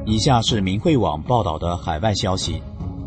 以下是明慧网报道的海外消息。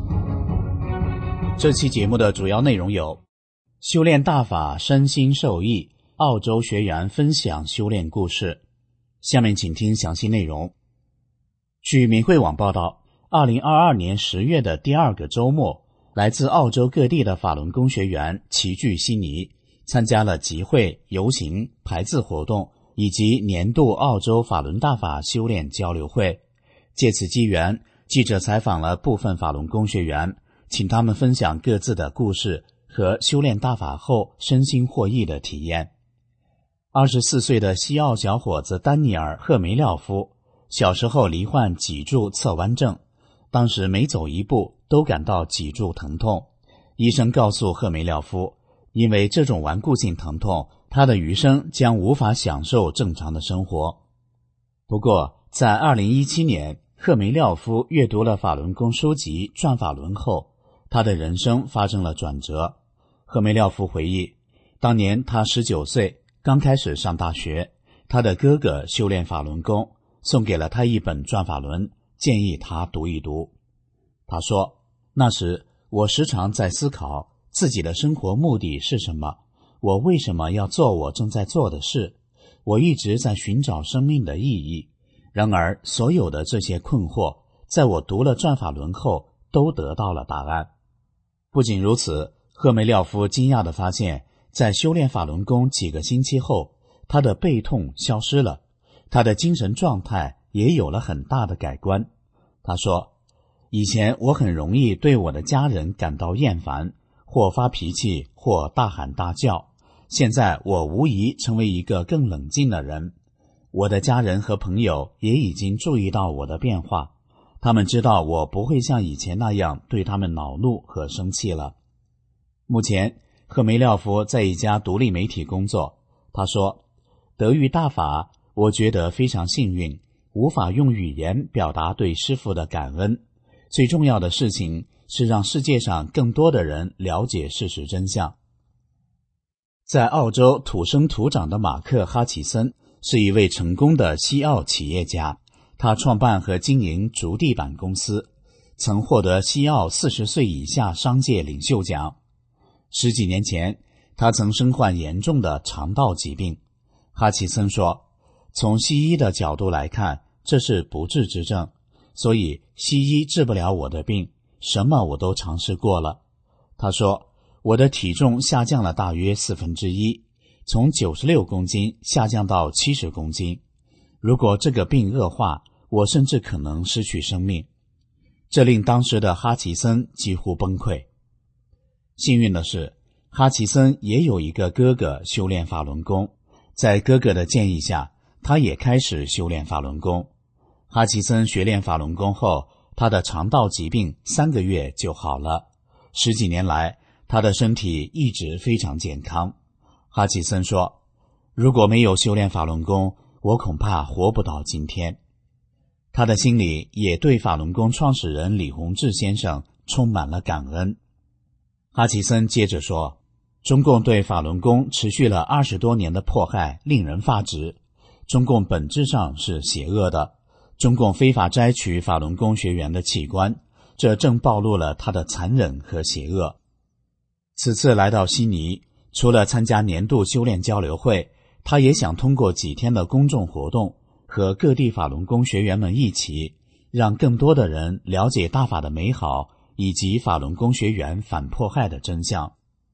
这期节目的主要内容有：修炼大法身心受益，澳洲学员分享修炼故事。下面请听详细内容。据明慧网报道，2022年10月的第二个周末，来自澳洲各地的法轮功学员齐聚悉尼，参加了集会、游行、排字活动以及年度澳洲法轮大法修炼交流会。借此机缘，记者采访了部分法轮功学员，请他们分享各自的故事和修炼大法后身心获益的体验。24岁的西澳小伙子丹尼尔·赫梅廖夫小时候罹患脊柱侧弯症，当时每走一步都感到脊柱疼痛。医生告诉赫梅廖夫，因为这种顽固性疼痛，他的余生将无法享受正常的生活。不过在2017年，赫梅廖夫阅读了法轮功书籍《转法轮》后，他的人生发生了转折。赫梅廖夫回忆，当年他19岁，刚开始上大学，他的哥哥修炼法轮功，送给了他一本《转法轮》，建议他读一读。他说，那时我时常在思考自己的生活目的是什么，我为什么要做我正在做的事，我一直在寻找生命的意义。然而所有的这些困惑，在我读了《转法轮》后都得到了答案。不仅如此，赫梅廖夫惊讶地发现，在修炼法轮功几个星期后，他的背痛消失了，他的精神状态也有了很大的改观。他说，以前我很容易对我的家人感到厌烦，或发脾气，或大喊大叫，现在我无疑成为一个更冷静的人。我的家人和朋友也已经注意到我的变化，他们知道我不会像以前那样对他们恼怒和生气了。目前，赫梅廖夫在一家独立媒体工作。他说，得遇大法，我觉得非常幸运，无法用语言表达对师父的感恩。最重要的事情是让世界上更多的人了解事实真相。在澳洲土生土长的马克·哈奇森是一位成功的西澳企业家，他创办和经营竹地板公司，曾获得西澳40岁以下商界领袖奖。10几年前，他曾身患严重的肠道疾病。哈奇森说，从西医的角度来看，这是不治之症，所以西医治不了我的病，什么我都尝试过了。他说，我的体重下降了大约1/4，从96公斤下降到70公斤。如果这个病恶化，我甚至可能失去生命。这令当时的哈奇森几乎崩溃。幸运的是，哈奇森也有一个哥哥修炼法轮功，在哥哥的建议下，他也开始修炼法轮功。哈奇森学练法轮功后，他的肠道疾病3个月就好了。10几年来，他的身体一直非常健康。哈奇森说，如果没有修炼法轮功，我恐怕活不到今天。他的心里也对法轮功创始人李洪志先生充满了感恩。哈奇森接着说，中共对法轮功持续了20多年的迫害令人发指，中共本质上是邪恶的，中共非法摘取法轮功学员的器官，这正暴露了他的残忍和邪恶。此次来到悉尼，除了参加年度修炼交流会，他也想通过几天的公众活动，和各地法轮功学员们一起，让更多的人了解大法的美好，以及法轮功学员反迫害的真相。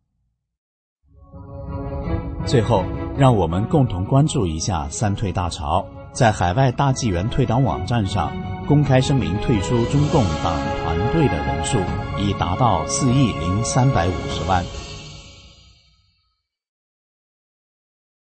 最后，让我们共同关注一下三退大潮在海外大纪元退党网站上公开声明退出中共党团队的人数已达到4.350亿。